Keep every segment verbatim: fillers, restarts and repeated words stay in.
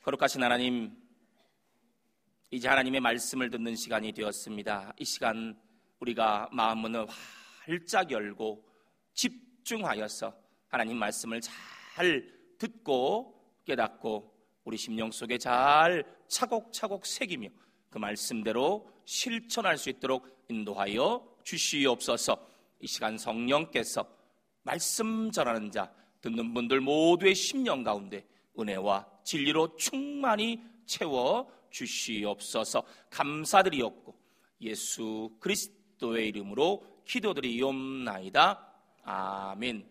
거룩하신 하나님, 이제 하나님의 말씀을 듣는 시간이 되었습니다. 이 시간 우리가 마음문을 활짝 열고 집중하여서 하나님 말씀을 잘 듣고 깨닫고 우리 심령 속에 잘 차곡차곡 새기며 그 말씀대로 실천할 수 있도록 인도하여 주시옵소서. 이 시간 성령께서 말씀 전하는 자, 듣는 분들 모두의 심령 가운데 은혜와 진리로 충만히 채워 주시옵소서. 감사드리옵고 예수 그리스도의 이름으로 기도드리옵나이다. 아멘.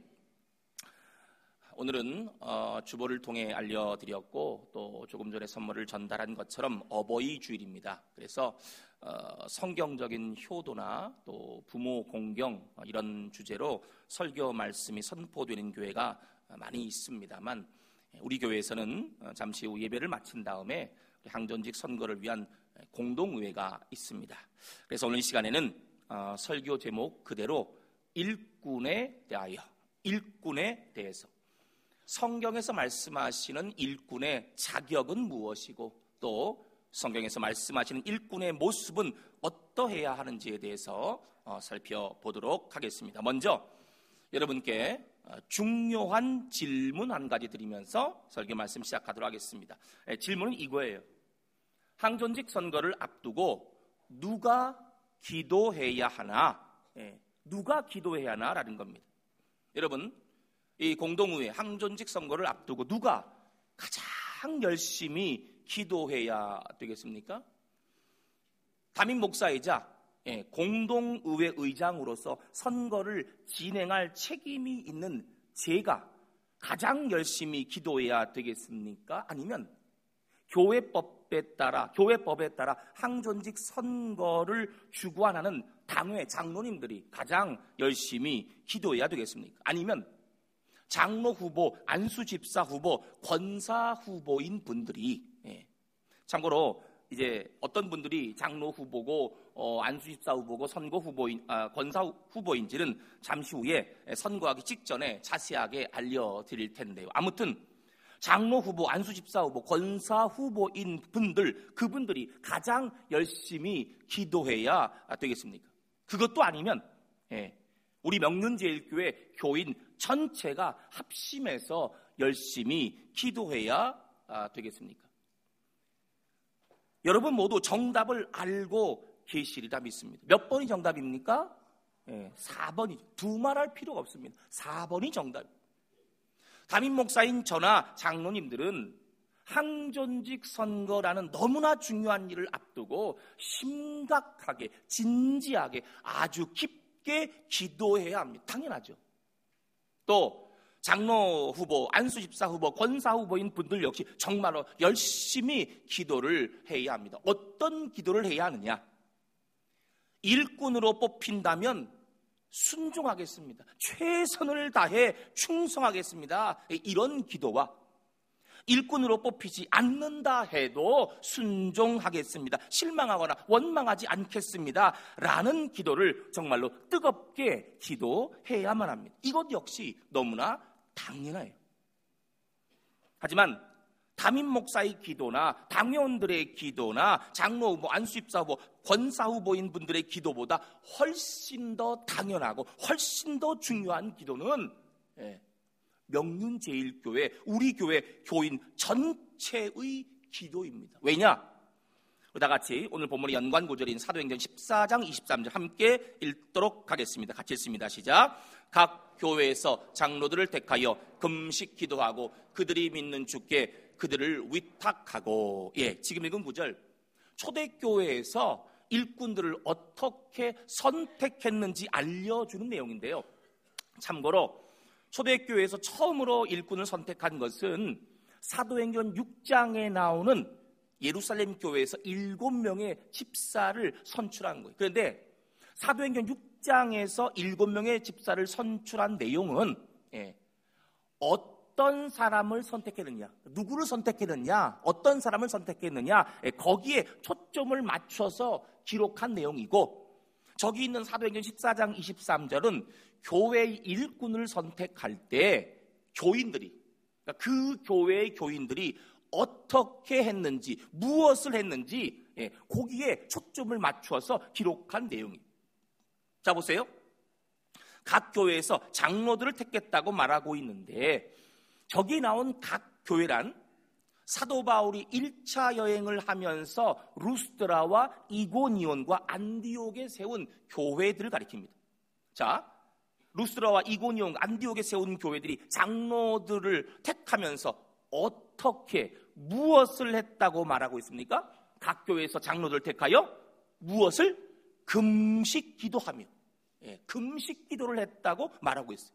오늘은 어, 주보를 통해 알려드렸고 또 조금 전에 선물을 전달한 것처럼 어버이 주일입니다. 그래서 어, 성경적인 효도나 또 부모 공경 이런 주제로 설교 말씀이 선포되는 교회가 많이 있습니다만 우리 교회에서는 잠시 후 예배를 마친 다음에 항전직 선거를 위한 공동의회가 있습니다. 그래서 오늘 이 시간에는 어, 설교 제목 그대로 일꾼에 대하여, 일꾼에 대해서 성경에서 말씀하시는 일꾼의 자격은 무엇이고 또 성경에서 말씀하시는 일꾼의 모습은 어떠해야 하는지에 대해서 어, 살펴보도록 하겠습니다. 먼저 여러분께 중요한 질문 한 가지 드리면서 설교 말씀 시작하도록 하겠습니다. 질문은 이거예요. 항전직 선거를 앞두고 누가 기도해야 하나? 누가 기도해야 하나라는 겁니다. 여러분, 이 공동의회 항전직 선거를 앞두고 누가 가장 열심히 기도해야 되겠습니까? 담임 목사이자 예, 공동의회 의장으로서 선거를 진행할 책임이 있는 제가 가장 열심히 기도해야 되겠습니까? 아니면 교회법에 따라 교회법에 따라 항전직 선거를 주관하는 당회 장로님들이 가장 열심히 기도해야 되겠습니까? 아니면 장로 후보, 안수 집사 후보, 권사 후보인 분들이 예. 참고로 이제 어떤 분들이 장로 후보고 어, 안수 집사 후보고 선거 후보인 아, 권사 후보인지는 잠시 후에 선거하기 직전에 자세하게 알려드릴 텐데요. 아무튼 장로 후보, 안수 집사 후보, 권사 후보인 분들 그분들이 가장 열심히 기도해야 되겠습니까? 그것도 아니면 예. 우리 명륜제일교회 교인 전체가 합심해서 열심히 기도해야 되겠습니까? 여러분 모두 정답을 알고 계시리라 믿습니다. 몇 번이 정답입니까? 네, 사 번이죠. 두말할 필요가 없습니다. 사 번이 정답입니다. 담임 목사인 저나 장로님들은 항전직 선거라는 너무나 중요한 일을 앞두고 심각하게, 진지하게, 아주 깊게 기도해야 합니다. 당연하죠. 또 장로 후보, 안수 집사 후보, 권사 후보인 분들 역시 정말로 열심히 기도를 해야 합니다. 어떤 기도를 해야 하느냐? 일꾼으로 뽑힌다면 순종하겠습니다. 최선을 다해 충성하겠습니다. 이런 기도와 일꾼으로 뽑히지 않는다 해도 순종하겠습니다. 실망하거나 원망하지 않겠습니다. 라는 기도를 정말로 뜨겁게 기도해야만 합니다. 이것 역시 너무나 당연해요. 하지만 담임 목사의 기도나 당회원들의 기도나 장로 후보, 안수 집사 후보, 권사 후보인 분들의 기도보다 훨씬 더 당연하고 훨씬 더 중요한 기도는 예, 명륜제일교회, 우리 교회 교인 전체의 기도입니다. 왜냐? 다 같이 오늘 본문의 연관 구절인 사도행전 십사 장 이십삼 절 함께 읽도록 하겠습니다. 같이 읽습니다. 시작. 각 교회에서 장로들을 택하여 금식 기도하고 그들이 믿는 주께 그들을 위탁하고. 예, 지금 읽은 구절 초대교회에서 일꾼들을 어떻게 선택했는지 알려주는 내용인데요. 참고로 초대교회에서 처음으로 일꾼을 선택한 것은 사도행전 육 장에 나오는 예루살렘 교회에서 일곱 명의 집사를 선출한 거예요. 그런데 사도행전 육 장에서 일곱 명의 집사를 선출한 내용은 예, 어떤 사람을 선택했느냐, 누구를 선택했느냐, 어떤 사람을 선택했느냐, 예, 거기에 초점을 맞춰서 기록한 내용이고, 저기 있는 사도행전 십사 장 이십삼 절은 교회의 일꾼을 선택할 때 교인들이, 그러니까 그 교회의 교인들이 어떻게 했는지, 무엇을 했는지, 예, 거기에 초점을 맞추어서 기록한 내용이에요. 자, 보세요. 각 교회에서 장로들을 택했다고 말하고 있는데, 저기 나온 각 교회란 사도 바울이 일 차 여행을 하면서 루스드라와 이고니온과 안디옥에 세운 교회들을 가리킵니다. 자, 루스드라와 이고니온, 안디옥에 세운 교회들이 장로들을 택하면서 어떻게, 무엇을 했다고 말하고 있습니까? 각 교회에서 장로들을 택하여 무엇을? 금식 기도하며, 예, 금식 기도를 했다고 말하고 있어요.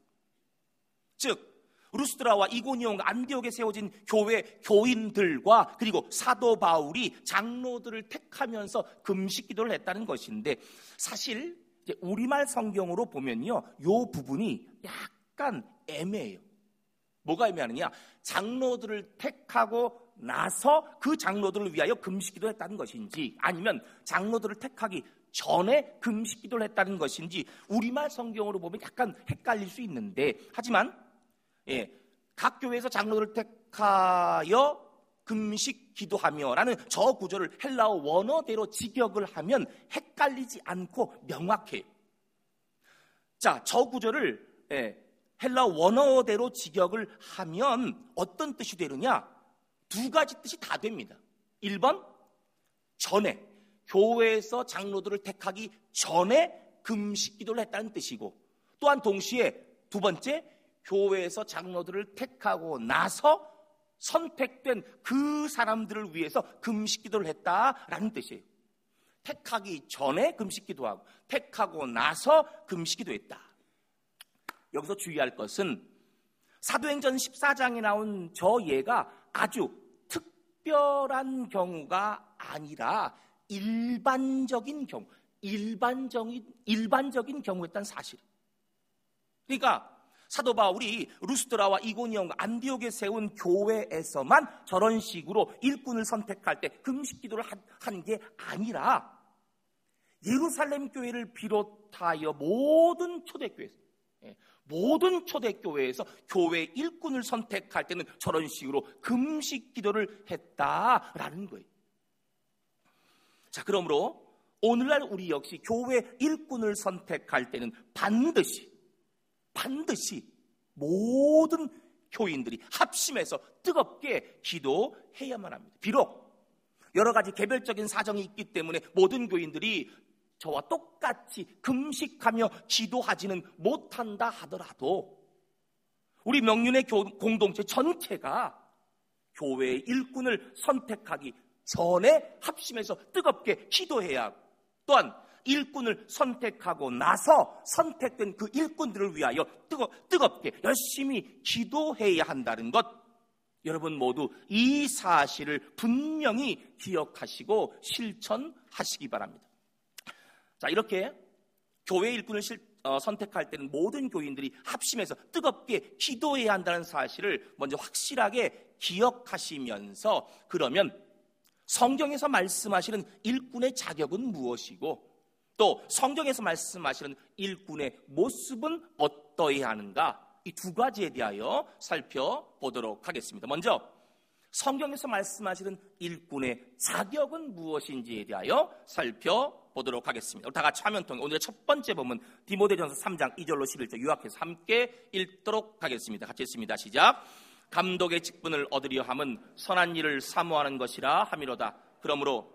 즉 루스드라와 이고니온, 안디옥에 세워진 교회 교인들과 그리고 사도 바울이 장로들을 택하면서 금식 기도를 했다는 것인데, 사실 이제 우리말 성경으로 보면요, 이 부분이 약간 애매해요. 뭐가 애매하느냐? 장로들을 택하고 나서 그 장로들을 위하여 금식 기도를 했다는 것인지, 아니면 장로들을 택하기 전에 금식 기도를 했다는 것인지 우리말 성경으로 보면 약간 헷갈릴 수 있는데, 하지만 예, 각 교회에서 장로들을 택하여 금식 기도하며라는 저 구절을 헬라어 원어대로 직역을 하면 헷갈리지 않고 명확해요. 자, 저 구절을 예, 헬라어 원어대로 직역을 하면 어떤 뜻이 되느냐? 두 가지 뜻이 다 됩니다. 일 번, 전에, 교회에서 장로들을 택하기 전에 금식 기도를 했다는 뜻이고, 또한 동시에 두 번째, 교회에서 장로들을 택하고 나서 선택된 그 사람들을 위해서 금식 기도를 했다라는 뜻이에요. 택하기 전에 금식 기도하고 택하고 나서 금식 기도했다. 여기서 주의할 것은 사도행전 십사 장에 나온 저 예가 아주 특별한 경우가 아니라 일반적인 경우, 일반적인, 일반적인 경우였다는 사실. 그러니까 사도 바울이 루스드라와 이고니온과 안디옥에 세운 교회에서만 저런 식으로 일꾼을 선택할 때 금식 기도를 한 게 아니라 예루살렘 교회를 비롯하여 모든 초대교회에서, 모든 초대교회에서 교회 일꾼을 선택할 때는 저런 식으로 금식 기도를 했다라는 거예요. 자, 그러므로 오늘날 우리 역시 교회 일꾼을 선택할 때는 반드시 반드시 모든 교인들이 합심해서 뜨겁게 기도해야만 합니다. 비록 여러 가지 개별적인 사정이 있기 때문에 모든 교인들이 저와 똑같이 금식하며 기도하지는 못한다 하더라도 우리 명륜의 공동체 전체가 교회의 일꾼을 선택하기 전에 합심해서 뜨겁게 기도해야 하고, 또한 일꾼을 선택하고 나서 선택된 그 일꾼들을 위하여 뜨거, 뜨겁게 열심히 기도해야 한다는 것, 여러분 모두 이 사실을 분명히 기억하시고 실천하시기 바랍니다. 자, 이렇게 교회 일꾼을 실, 어, 선택할 때는 모든 교인들이 합심해서 뜨겁게 기도해야 한다는 사실을 먼저 확실하게 기억하시면서, 그러면 성경에서 말씀하시는 일꾼의 자격은 무엇이고 또 성경에서 말씀하시는 일꾼의 모습은 어떠해야 하는가, 이 두 가지에 대하여 살펴보도록 하겠습니다. 먼저 성경에서 말씀하시는 일꾼의 자격은 무엇인지에 대하여 살펴보도록 하겠습니다. 다 같이 화면 통해 오늘의 첫 번째 본문 디모데전서 삼 장 이 절로 십일 절 요약해서 함께 읽도록 하겠습니다. 같이 읽습니다. 시작. 감독의 직분을 얻으려 함은 선한 일을 사모하는 것이라 함이로다. 그러므로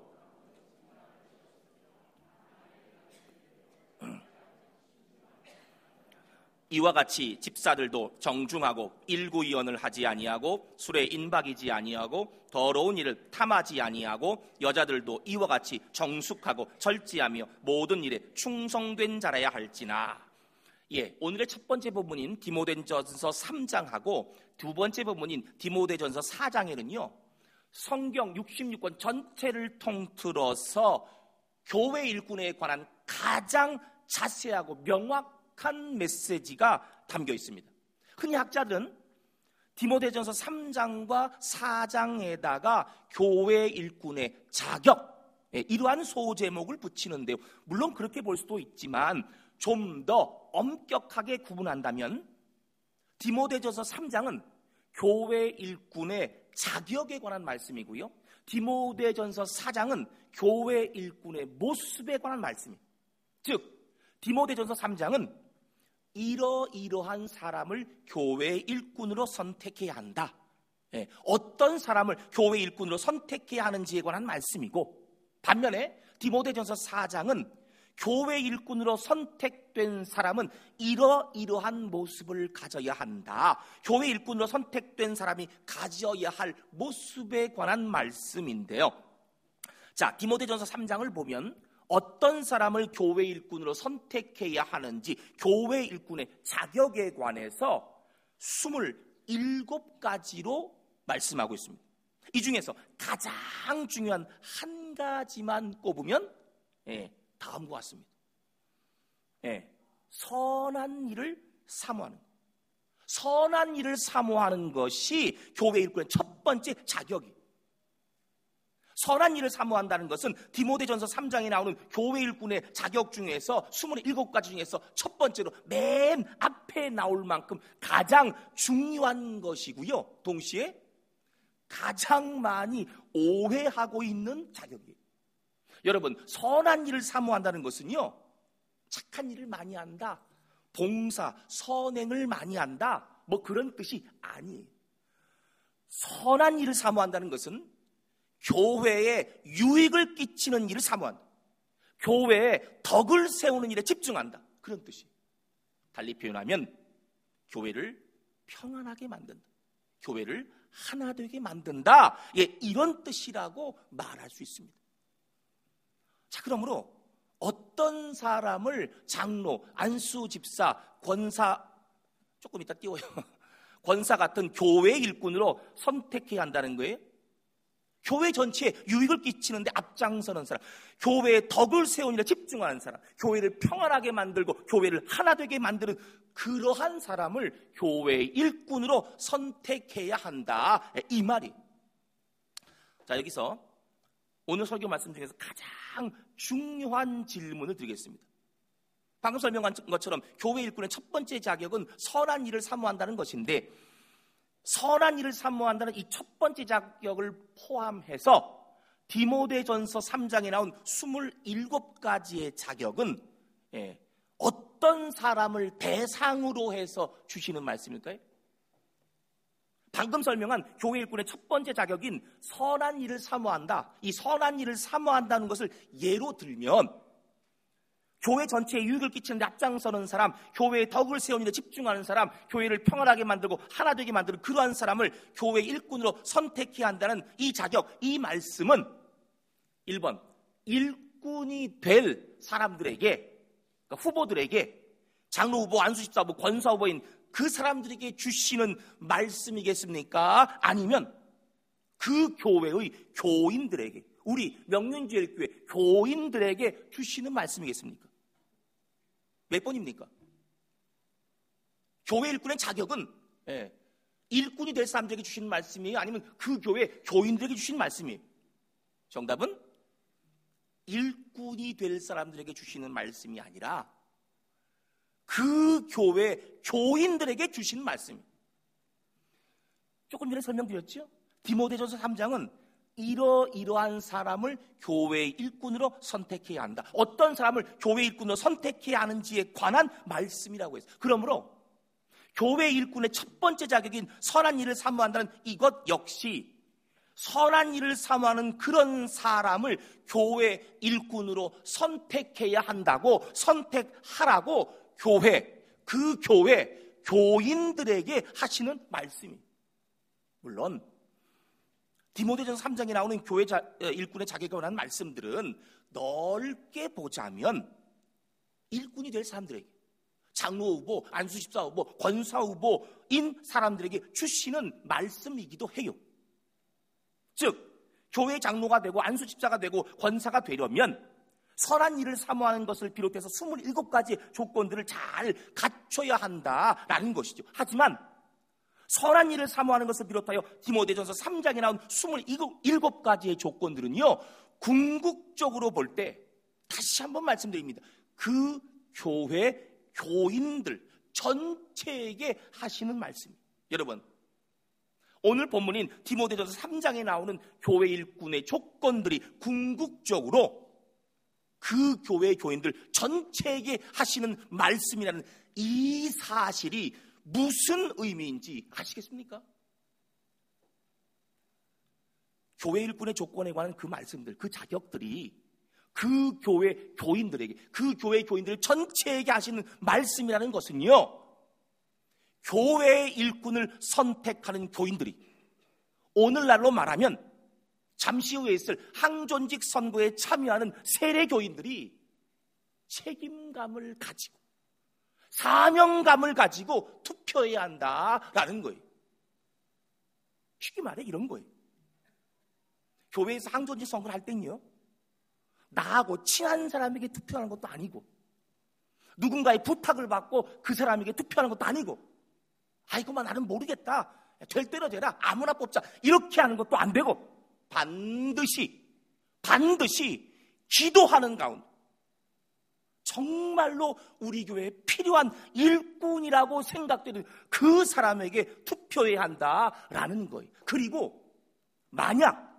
이와 같이 집사들도 정중하고 일구이언을 하지 아니하고 술에 인박이지 아니하고 더러운 일을 탐하지 아니하고 여자들도 이와 같이 정숙하고 절제하며 모든 일에 충성된 자라야 할지나. 예, 오늘의 첫 번째 본문인 디모데전서 삼 장하고 두 번째 본문인 디모데전서 사 장에는요 성경 육십육 권 전체를 통틀어서 교회 일꾼에 관한 가장 자세하고 명확 한 메시지가 담겨 있습니다. 흔히 학자들은 디모데전서 삼 장과 사 장에다가 교회 일꾼의 자격, 이러한 소제목을 붙이는데요. 물론 그렇게 볼 수도 있지만 좀 더 엄격하게 구분한다면 디모데전서 삼 장은 교회 일꾼의 자격에 관한 말씀이고요. 디모데전서 사 장은 교회 일꾼의 모습에 관한 말씀이에요. 즉 디모데전서 삼 장은 이러이러한 사람을 교회 일꾼으로 선택해야 한다. 예, 어떤 사람을 교회 일꾼으로 선택해야 하는지에 관한 말씀이고, 반면에 디모데전서 사 장은 교회 일꾼으로 선택된 사람은 이러이러한 모습을 가져야 한다. 교회 일꾼으로 선택된 사람이 가져야 할 모습에 관한 말씀인데요. 자, 디모데전서 삼 장을 보면 어떤 사람을 교회 일꾼으로 선택해야 하는지, 교회 일꾼의 자격에 관해서 스물일곱 가지로 말씀하고 있습니다. 이 중에서 가장 중요한 한 가지만 꼽으면 예, 다음과 같습니다. 예, 선한 일을 사모하는 것. 선한 일을 사모하는 것이 교회 일꾼의 첫 번째 자격이에요. 선한 일을 사모한다는 것은 디모데전서 삼 장에 나오는 교회 일꾼의 자격 중에서 스물일곱 가지 중에서 첫 번째로 맨 앞에 나올 만큼 가장 중요한 것이고요. 동시에 가장 많이 오해하고 있는 자격이에요. 여러분, 선한 일을 사모한다는 것은요, 착한 일을 많이 한다, 봉사, 선행을 많이 한다, 뭐 그런 뜻이 아니에요. 선한 일을 사모한다는 것은 교회에 유익을 끼치는 일을 사모한다, 교회에 덕을 세우는 일에 집중한다, 그런 뜻이에요. 달리 표현하면 교회를 평안하게 만든다, 교회를 하나 되게 만든다, 예, 이런 뜻이라고 말할 수 있습니다. 자, 그러므로 어떤 사람을 장로, 안수 집사, 권사, 조금 이따 띄워요, 권사 같은 교회 일꾼으로 선택해야 한다는 거예요. 교회 전체에 유익을 끼치는데 앞장서는 사람, 교회에 덕을 세우는 일에 집중하는 사람, 교회를 평안하게 만들고 교회를 하나 되게 만드는 그러한 사람을 교회 일꾼으로 선택해야 한다, 이 말이. 자, 여기서 오늘 설교 말씀 중에서 가장 중요한 질문을 드리겠습니다. 방금 설명한 것처럼 교회 일꾼의 첫 번째 자격은 선한 일을 사모한다는 것인데, 선한 일을 사모한다는 이 첫 번째 자격을 포함해서 디모데전서 삼 장에 나온 스물일곱 가지의 자격은 예, 어떤 사람을 대상으로 해서 주시는 말씀일까요? 방금 설명한 교회 일꾼의 첫 번째 자격인 선한 일을 사모한다, 이 선한 일을 사모한다는 것을 예로 들면 교회 전체에 유익을 끼치는 데 앞장서는 사람, 교회의 덕을 세우는 데 집중하는 사람, 교회를 평안하게 만들고 하나 되게 만드는 그러한 사람을 교회 일꾼으로 선택해야 한다는 이 자격, 이 말씀은 일 번 일꾼이 될 사람들에게, 그러니까 후보들에게, 장로 후보, 안수집사 후보, 권사 후보인 그 사람들에게 주시는 말씀이겠습니까? 아니면 그 교회의 교인들에게, 우리 명륜제일교회 교인들에게 주시는 말씀이겠습니까? 몇 번입니까? 교회 일꾼의 자격은 예, 일꾼이 될 사람들에게 주시는 말씀이에요? 아니면 그 교회 교인들에게 주시는 말씀이에요? 정답은 일꾼이 될 사람들에게 주시는 말씀이 아니라 그 교회 교인들에게 주시는 말씀이에요. 조금 전에 설명드렸죠? 디모데전서 삼 장은 이러이러한 사람을 교회 일꾼으로 선택해야 한다, 어떤 사람을 교회 일꾼으로 선택해야 하는지에 관한 말씀이라고 했어요. 그러므로 교회 일꾼의 첫 번째 자격인 선한 일을 사모한다는 이것 역시 선한 일을 사모하는 그런 사람을 교회 일꾼으로 선택해야 한다고, 선택하라고 교회, 그 교회 교인들에게 하시는 말씀입니다. 물론 디모데전서 삼 장에 나오는 교회 자, 일꾼의 자격에 관한 말씀들은 넓게 보자면 일꾼이 될 사람들에게, 장로 후보, 안수집사 후보, 권사 후보인 사람들에게 주시는 말씀이기도 해요. 즉 교회 장로가 되고 안수집사가 되고 권사가 되려면 선한 일을 사모하는 것을 비롯해서 스물일곱 가지 조건들을 잘 갖춰야 한다라는 것이죠. 하지만 선한 일을 사모하는 것을 비롯하여 디모데전서 삼 장에 나온 스물일곱 가지의 조건들은요, 궁극적으로 볼 때 다시 한번 말씀드립니다, 그 교회 교인들 전체에게 하시는 말씀입니다. 여러분, 오늘 본문인 디모데전서 삼 장에 나오는 교회 일꾼의 조건들이 궁극적으로 그 교회 교인들 전체에게 하시는 말씀이라는 이 사실이 무슨 의미인지 아시겠습니까? 교회 일꾼의 조건에 관한 그 말씀들, 그 자격들이 그 교회 교인들에게, 그 교회 교인들 전체에게 하시는 말씀이라는 것은요, 교회 일꾼을 선택하는 교인들이, 오늘날로 말하면 잠시 후에 있을 항존직 선거에 참여하는 세례 교인들이 책임감을 가지고 사명감을 가지고 투표해야 한다라는 거예요. 쉽게 말해 이런 거예요. 교회에서 항존직 선거를 할 때는요, 나하고 친한 사람에게 투표하는 것도 아니고, 누군가의 부탁을 받고 그 사람에게 투표하는 것도 아니고, 아이고만 나는 모르겠다, 될 대로 되라, 아무나 뽑자, 이렇게 하는 것도 안 되고, 반드시 반드시 기도하는 가운데 정말로 우리 교회에 필요한 일꾼이라고 생각되는 그 사람에게 투표해야 한다라는 거예요. 그리고 만약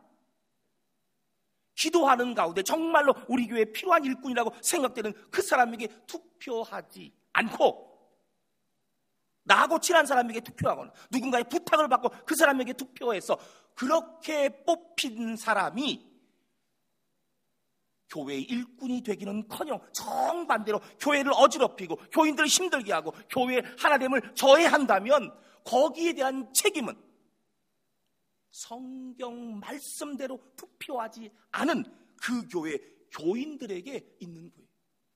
기도하는 가운데 정말로 우리 교회에 필요한 일꾼이라고 생각되는 그 사람에게 투표하지 않고, 나하고 친한 사람에게 투표하거나 누군가의 부탁을 받고 그 사람에게 투표해서 그렇게 뽑힌 사람이 교회의 일꾼이 되기는커녕 정반대로 교회를 어지럽히고 교인들을 힘들게 하고 교회의 하나됨을 저해한다면 거기에 대한 책임은 성경 말씀대로 투표하지 않은 그 교회 교인들에게 있는 거예요.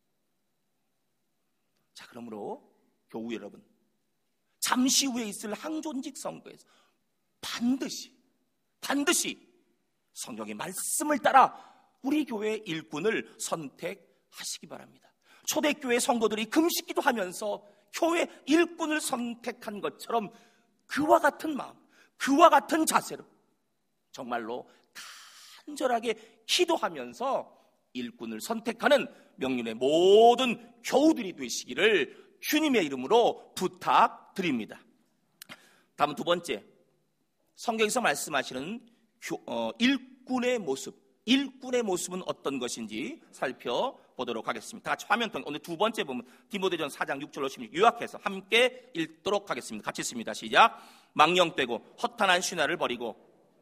자, 그러므로 교우 여러분, 잠시 후에 있을 항존직 선거에서 반드시 반드시 성경의 말씀을 따라 우리 교회 일꾼을 선택하시기 바랍니다. 초대교회 성도들이 금식기도 하면서 교회 일꾼을 선택한 것처럼 그와 같은 마음, 그와 같은 자세로 정말로 간절하게 기도하면서 일꾼을 선택하는 명륜의 모든 교우들이 되시기를 주님의 이름으로 부탁드립니다. 다음 두 번째, 성경에서 말씀하시는 어, 일꾼의 모습, 일꾼의 모습은 어떤 것인지 살펴보도록 하겠습니다. 다 같이 화면 통해 오늘 두 번째 부분 디모데전서 사 장 육 절로 십육 요약해서 함께 읽도록 하겠습니다. 같이 읽습니다. 시작. 망령되고 허탄한 신화를 버리고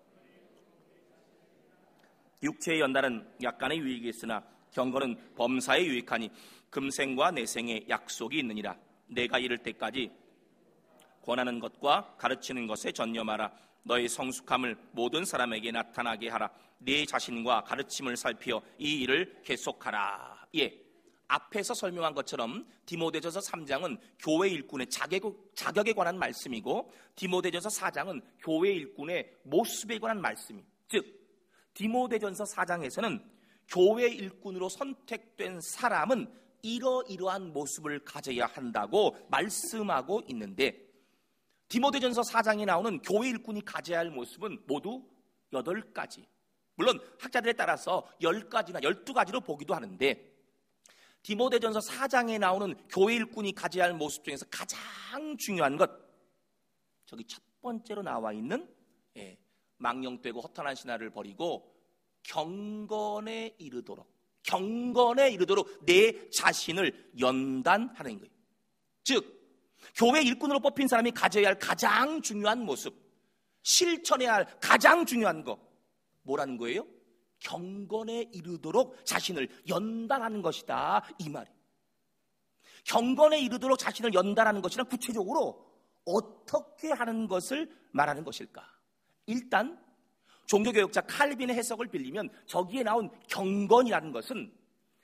육체의 연단은 약간의 유익이 있으나 경건은 범사에 유익하니 금생과 내생에 약속이 있느니라. 내가 이를 때까지 권하는 것과 가르치는 것에 전념하라. 너의 성숙함을 모든 사람에게 나타나게 하라. 네 자신과 가르침을 살피어 이 일을 계속하라. 예, 앞에서 설명한 것처럼 디모데전서 삼 장은 교회 일꾼의 자격에 관한 말씀이고 디모데전서 사 장은 교회 일꾼의 모습에 관한 말씀이, 즉 디모데전서 사 장에서는 교회 일꾼으로 선택된 사람은 이러이러한 모습을 가져야 한다고 말씀하고 있는데, 디모데전서 사 장에 나오는 교회 일꾼이 가져야 할 모습은 모두 여덟 가지, 물론 학자들에 따라서 열 가지나 열두 가지로 보기도 하는데, 디모데전서 사 장에 나오는 교회 일꾼이 가져야 할 모습 중에서 가장 중요한 것, 저기 첫 번째로 나와 있는 예, 망령되고 허탄한 신화를 버리고 경건에 이르도록, 경건에 이르도록 내 자신을 연단하는 거예요. 즉 교회 일꾼으로 뽑힌 사람이 가져야 할 가장 중요한 모습, 실천해야 할 가장 중요한 거 뭐라는 거예요? 경건에 이르도록 자신을 연단하는 것이다, 이 말이에요. 경건에 이르도록 자신을 연단하는 것이란 구체적으로 어떻게 하는 것을 말하는 것일까? 일단 종교개혁자 칼빈의 해석을 빌리면 저기에 나온 경건이라는 것은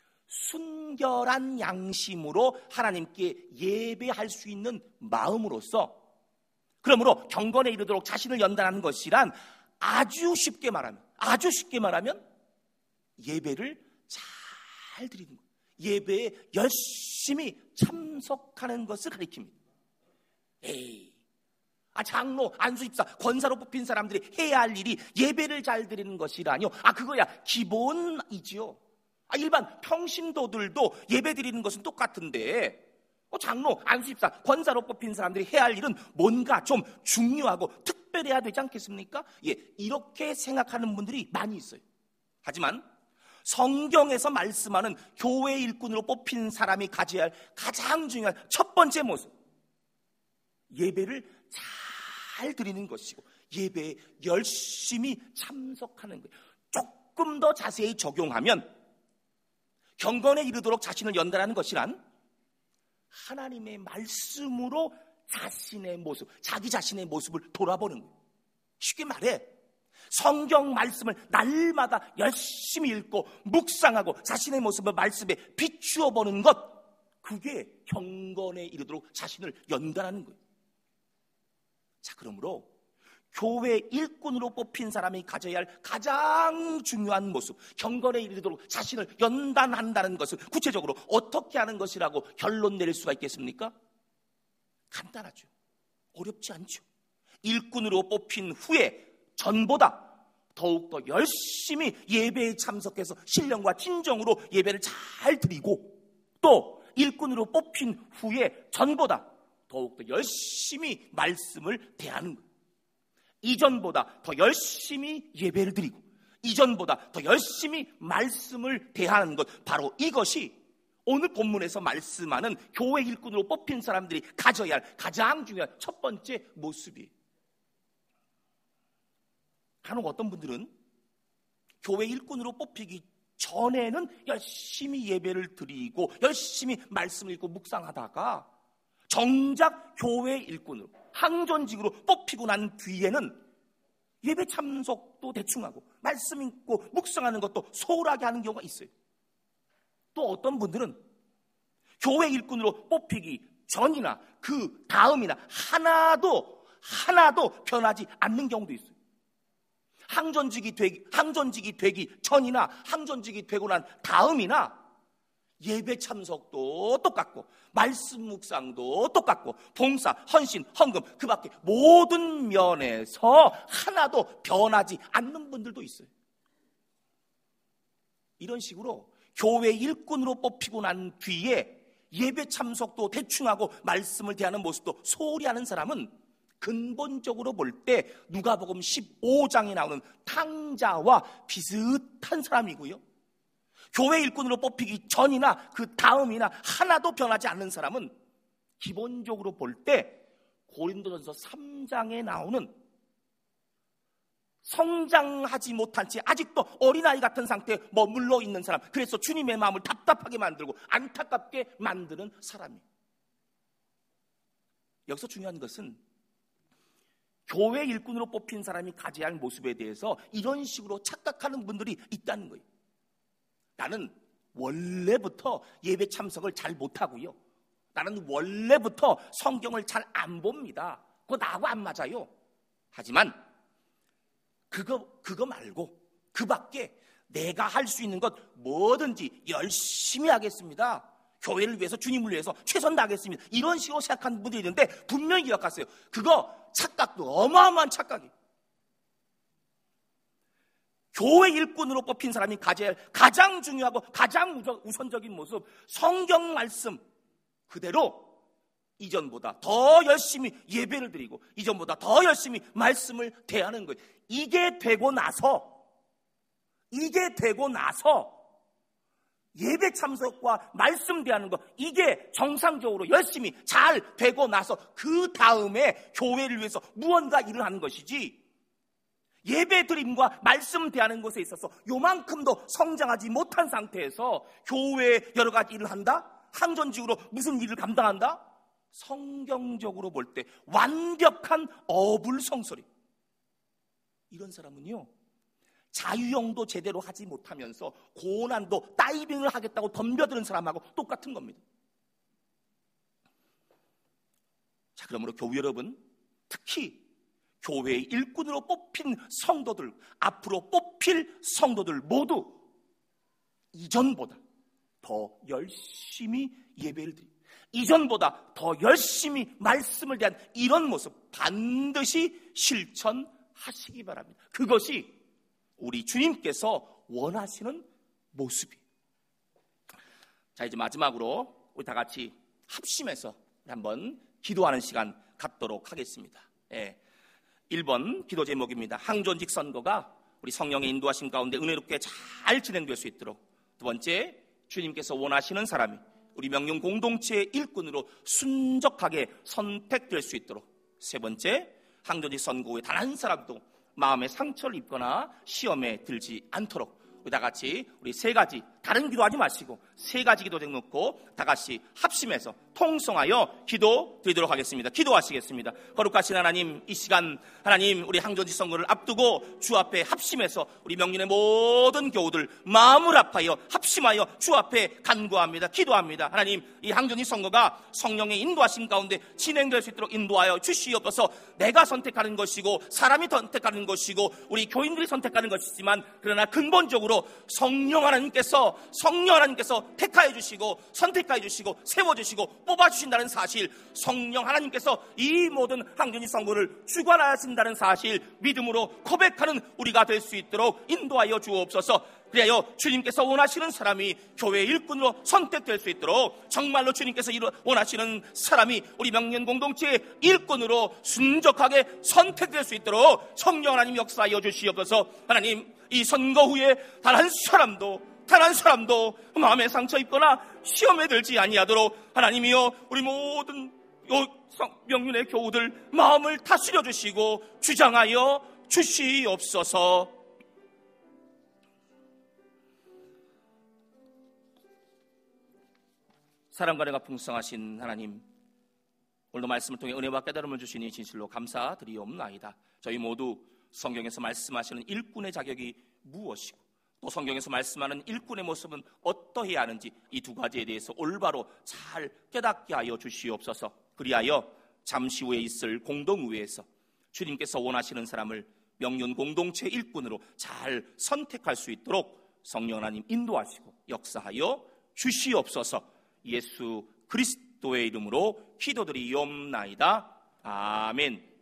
순결한 양심으로 하나님께 예배할 수 있는 마음으로서, 그러므로 경건에 이르도록 자신을 연단하는 것이란 아주 쉽게 말하면 아주 쉽게 말하면 예배를 잘 드리는 것, 예배에 열심히 참석하는 것을 가리킵니다. 에이, 아 장로, 안수집사, 권사로 뽑힌 사람들이 해야 할 일이 예배를 잘 드리는 것이라뇨? 아 그거야 기본이지요. 아 일반 평신도들도 예배 드리는 것은 똑같은데 어, 장로, 안수집사, 권사로 뽑힌 사람들이 해야 할 일은 뭔가 좀 중요하고 특별해야 되지 않겠습니까? 예, 이렇게 생각하는 분들이 많이 있어요. 하지만 성경에서 말씀하는 교회 일꾼으로 뽑힌 사람이 가져야 할 가장 중요한 첫 번째 모습, 예배를 잘 드리는 것이고 예배에 열심히 참석하는 거예요. 조금 더 자세히 적용하면 경건에 이르도록 자신을 연단하는 것이란 하나님의 말씀으로 자신의 모습, 자기 자신의 모습을 돌아보는 거예요. 쉽게 말해 성경 말씀을 날마다 열심히 읽고 묵상하고 자신의 모습을 말씀에 비추어 보는 것, 그게 경건에 이르도록 자신을 연단하는 거예요. 자, 그러므로 교회 일꾼으로 뽑힌 사람이 가져야 할 가장 중요한 모습, 경건에 이르도록 자신을 연단한다는 것을 구체적으로 어떻게 하는 것이라고 결론 내릴 수가 있겠습니까? 간단하죠. 어렵지 않죠. 일꾼으로 뽑힌 후에 전보다 더욱더 열심히 예배에 참석해서 신령과 진정으로 예배를 잘 드리고, 또 일꾼으로 뽑힌 후에 전보다 더욱더 열심히 말씀을 대하는 거예요. 이전보다 더 열심히 예배를 드리고 이전보다 더 열심히 말씀을 대하는 것, 바로 이것이 오늘 본문에서 말씀하는 교회 일꾼으로 뽑힌 사람들이 가져야 할 가장 중요한 첫 번째 모습이에요. 간혹 어떤 분들은 교회 일꾼으로 뽑히기 전에는 열심히 예배를 드리고 열심히 말씀을 읽고 묵상하다가 정작 교회 일꾼으로 항존직으로 뽑히고 난 뒤에는 예배 참석도 대충하고 말씀 읽고 묵상하는 것도 소홀하게 하는 경우가 있어요. 또 어떤 분들은 교회 일꾼으로 뽑히기 전이나 그 다음이나 하나도 하나도 변하지 않는 경우도 있어요. 항존직이 되기, 항존직이 되기 전이나 항존직이 되고 난 다음이나 예배 참석도 똑같고 말씀 묵상도 똑같고 봉사, 헌신, 헌금, 그 밖에 모든 면에서 하나도 변하지 않는 분들도 있어요. 이런 식으로 교회 일꾼으로 뽑히고 난 뒤에 예배 참석도 대충하고 말씀을 대하는 모습도 소홀히 하는 사람은 근본적으로 볼 때 누가복음 십오 장에 나오는 탕자와 비슷한 사람이고요, 교회 일꾼으로 뽑히기 전이나 그 다음이나 하나도 변하지 않는 사람은 기본적으로 볼 때 고린도전서 삼 장에 나오는 성장하지 못한 채 아직도 어린아이 같은 상태에 머물러 있는 사람, 그래서 주님의 마음을 답답하게 만들고 안타깝게 만드는 사람이에요. 여기서 중요한 것은 교회 일꾼으로 뽑힌 사람이 가져야 할 모습에 대해서 이런 식으로 착각하는 분들이 있다는 거예요. 나는 원래부터 예배 참석을 잘 못하고요, 나는 원래부터 성경을 잘 안 봅니다. 그거 나하고 안 맞아요. 하지만 그거, 그거 말고 그 밖에 내가 할 수 있는 것 뭐든지 열심히 하겠습니다. 교회를 위해서, 주님을 위해서 최선 다하겠습니다. 이런 식으로 생각하는 분들이 있는데 분명히 기억하세요. 그거 착각도 어마어마한 착각이에요. 교회 일꾼으로 뽑힌 사람이 가져야 할 가장 중요하고 가장 우선적인 모습, 성경 말씀 그대로 이전보다 더 열심히 예배를 드리고 이전보다 더 열심히 말씀을 대하는 거예요. 이게 되고 나서 이게 되고 나서 예배 참석과 말씀 대하는 것, 이게 정상적으로 열심히 잘 되고 나서 그 다음에 교회를 위해서 무언가 일을 하는 것이지, 예배 드림과 말씀 대하는 것에 있어서 요만큼도 성장하지 못한 상태에서 교회에 여러 가지 일을 한다? 항존직으로 무슨 일을 감당한다? 성경적으로 볼 때 완벽한 어불성설이. 이런 사람은요, 자유형도 제대로 하지 못하면서 고난도 다이빙을 하겠다고 덤벼드는 사람하고 똑같은 겁니다. 자, 그러므로 교회 여러분, 특히 교회의 일꾼으로 뽑힌 성도들, 앞으로 뽑힐 성도들 모두 이전보다 더 열심히 예배를 드리고 이전보다 더 열심히 말씀을 대한 이런 모습 반드시 실천하시기 바랍니다. 그것이 우리 주님께서 원하시는 모습이에요. 자, 이제 마지막으로 우리 다 같이 합심해서 한번 기도하는 시간 갖도록 하겠습니다. 예. 일 번 기도 제목입니다. 항존직 선거가 우리 성령의 인도하심 가운데 은혜롭게 잘 진행될 수 있도록. 두 번째, 주님께서 원하시는 사람이 우리 명륜 공동체의 일꾼으로 순적하게 선택될 수 있도록. 세 번째, 항존직 선거 후에 단 한 사람도 마음에 상처를 입거나 시험에 들지 않도록. 우리 다 같이 우리 세 가지, 다른 기도하지 마시고 세 가지 기도 제놓고 다 같이 합심해서 통성하여 기도 드리도록 하겠습니다. 기도하시겠습니다. 거룩하신 하나님, 이 시간 하나님 우리 항존직 선거를 앞두고 주 앞에 합심해서 우리 명륜의 모든 교우들 마음을 합하여 합심하여 주 앞에 간구합니다. 기도합니다. 하나님, 이 항존직 선거가 성령의 인도하심 가운데 진행될 수 있도록 인도하여 주시옵소서. 내가 선택하는 것이고 사람이 선택하는 것이고 우리 교인들이 선택하는 것이지만, 그러나 근본적으로 성령 하나님께서 성령 하나님께서 택하여 주시고 선택하여 주시고 세워주시고 뽑아주신다는 사실, 성령 하나님께서 이 모든 항존직 선거를 주관하신다는 사실 믿음으로 고백하는 우리가 될 수 있도록 인도하여 주옵소서. 그래야 주님께서 원하시는 사람이 교회의 일꾼으로 선택될 수 있도록, 정말로 주님께서 원하시는 사람이 우리 명륜 공동체의 일꾼으로 순적하게 선택될 수 있도록 성령 하나님 역사하여 주시옵소서. 하나님, 이 선거 후에 단 한 사람도 단 한 사람도 마음에 상처 입거나 시험에 들지 아니하도록 하나님이여 우리 모든 명륜의 교우들 마음을 다스려 주시고 주장하여 주시옵소서. 사랑과 은혜가 풍성하신 하나님, 오늘도 말씀을 통해 은혜와 깨달음을 주시니 진실로 감사드리옵나이다. 저희 모두 성경에서 말씀하시는 일꾼의 자격이 무엇이고 또 성경에서 말씀하는 일꾼의 모습은 어떠해야 하는지 이 두 가지에 대해서 올바로 잘 깨닫게 하여 주시옵소서. 그리하여 잠시 후에 있을 공동의회에서 주님께서 원하시는 사람을 명륜 공동체 일꾼으로 잘 선택할 수 있도록 성령 하나님 인도하시고 역사하여 주시옵소서. 예수 그리스도의 이름으로 기도드리옵나이다. 아멘.